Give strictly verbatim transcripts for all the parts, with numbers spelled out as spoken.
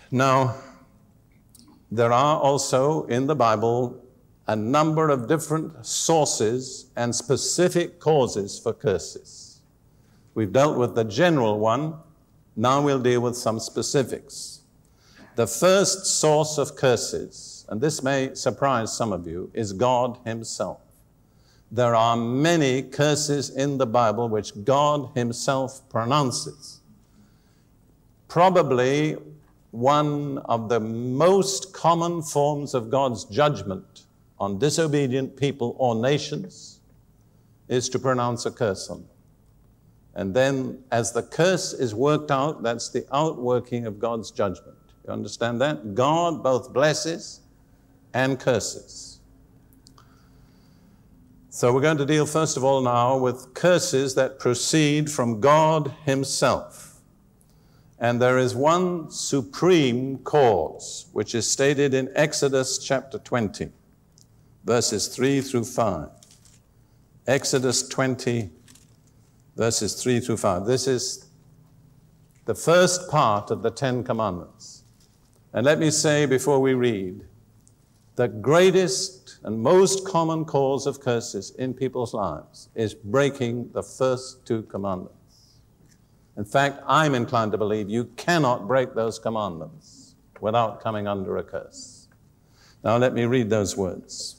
Now, there are also in the Bible a number of different sources and specific causes for curses. We've dealt with the general one. Now we'll deal with some specifics. The first source of curses, and this may surprise some of you, is God himself. There are many curses in the Bible which God himself pronounces. Probably one of the most common forms of God's judgment on disobedient people or nations is to pronounce a curse on them. And then as the curse is worked out, that's the outworking of God's judgment. You understand that? God both blesses and curses. So we're going to deal first of all now with curses that proceed from God himself. And there is one supreme cause, which is stated in Exodus chapter twenty, verses three through five. Exodus twenty, verses three through five. This is the first part of the Ten Commandments. And let me say before we read, the greatest and most common cause of curses in people's lives is breaking the first two commandments. In fact, I'm inclined to believe you cannot break those commandments without coming under a curse. Now let me read those words.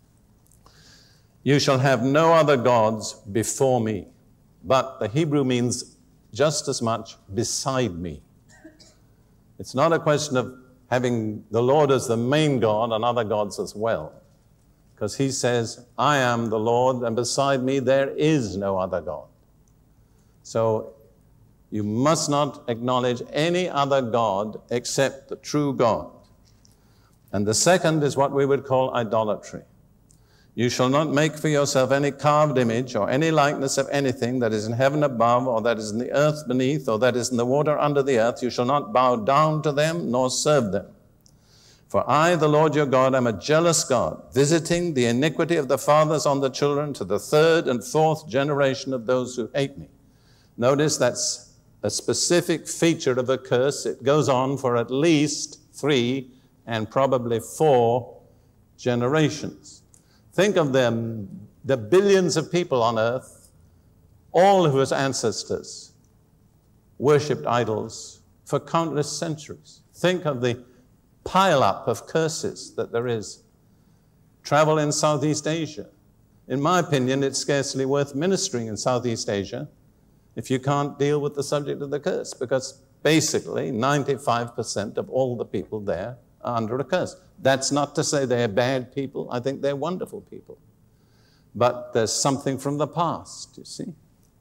You shall have no other gods before me, but the Hebrew means just as much beside me. It's not a question of having the Lord as the main God and other gods as well, because he says, I am the Lord, and beside me there is no other God. So you must not acknowledge any other God except the true God. And the second is what we would call idolatry. You shall not make for yourself any carved image or any likeness of anything that is in heaven above, or that is in the earth beneath, or that is in the water under the earth. You shall not bow down to them nor serve them. For I, the Lord your God, am a jealous God, visiting the iniquity of the fathers on the children to the third and fourth generation of those who hate me. Notice that's a specific feature of a curse. It goes on for at least three and probably four generations. Think of them, the billions of people on earth, all whose ancestors worshipped idols for countless centuries. Think of the pile-up of curses that there is. Travel in Southeast Asia. In my opinion, it's scarcely worth ministering in Southeast Asia if you can't deal with the subject of the curse, because basically ninety-five percent of all the people there are under a curse. That's not to say they're bad people. I think they're wonderful people. But there's something from the past, you see.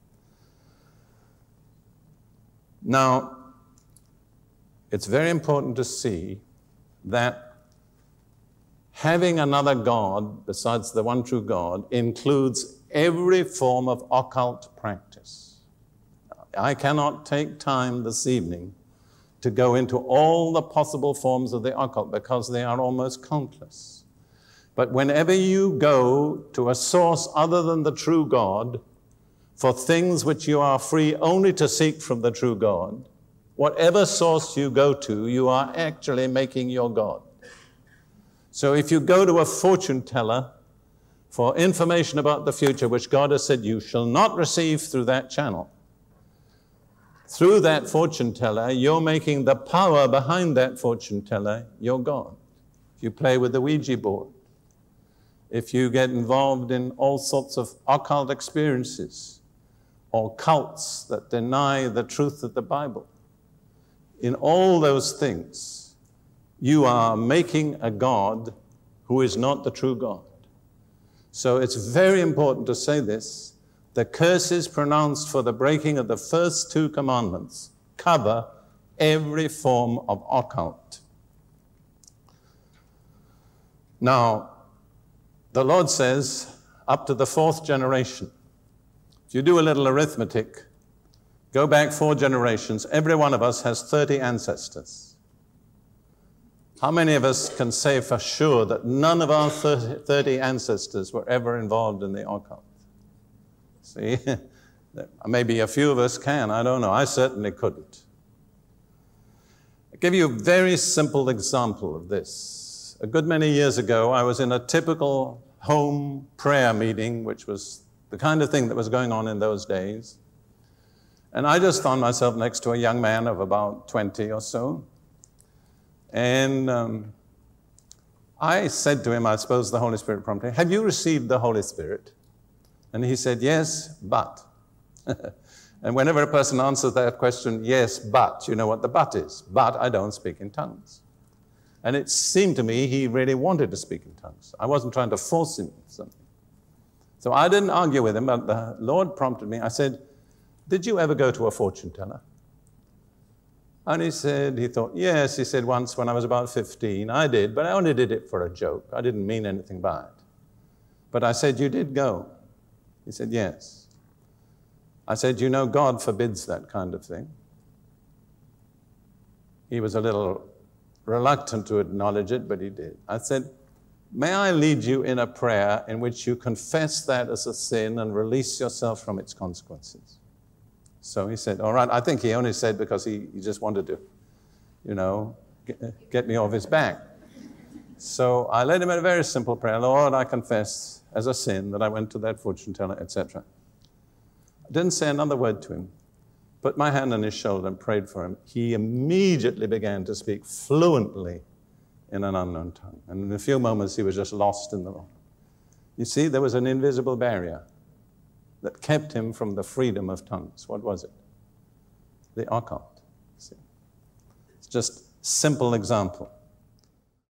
Now, it's very important to see that having another God besides the one true God includes every form of occult practice. I cannot take time this evening to go into all the possible forms of the occult because they are almost countless. But whenever you go to a source other than the true God for things which you are free only to seek from the true God, whatever source you go to, you are actually making your God. So if you go to a fortune teller for information about the future, which God has said you shall not receive through that channel, through that fortune teller, you're making the power behind that fortune teller your God. If you play with the Ouija board, if you get involved in all sorts of occult experiences or cults that deny the truth of the Bible, in all those things, you are making a God who is not the true God. So it's very important to say this. The curses pronounced for the breaking of the first two commandments cover every form of occult. Now, the Lord says, up to the fourth generation. If you do a little arithmetic, go back four generations, every one of us has thirty ancestors. How many of us can say for sure that none of our thirty ancestors were ever involved in the occult? See, maybe a few of us can, I don't know. I certainly couldn't. I'll give you a very simple example of this. A good many years ago, I was in a typical home prayer meeting, which was the kind of thing that was going on in those days. And I just found myself next to a young man of about twenty or so. And um, I said to him, I suppose the Holy Spirit prompted, "Have you received the Holy Spirit?" And he said, "Yes, but." And whenever a person answers that question, "Yes, but," you know what the but is. But I don't speak in tongues. And it seemed to me he really wanted to speak in tongues. I wasn't trying to force him something. So I didn't argue with him, but the Lord prompted me. I said, "Did you ever go to a fortune teller?" And he said, he thought, "Yes," he said, "once when I was about fifteen, I did, but I only did it for a joke. I didn't mean anything by it." But I said, "You did go?" He said, "Yes." I said, "You know, God forbids that kind of thing." He was a little reluctant to acknowledge it, but he did. I said, "May I lead you in a prayer in which you confess that as a sin and release yourself from its consequences?" So he said, "All right." I think he only said because he, he just wanted to, you know, get, get me off his back. So I led him in a very simple prayer. "Lord, I confess as a sin that I went to that fortune teller," et cetera. I didn't say another word to him. Put my hand on his shoulder and prayed for him. He immediately began to speak fluently in an unknown tongue. And in a few moments, he was just lost in the Lord. You see, there was an invisible barrier that kept him from the freedom of tongues. What was it? The occult. See? It's just a simple example.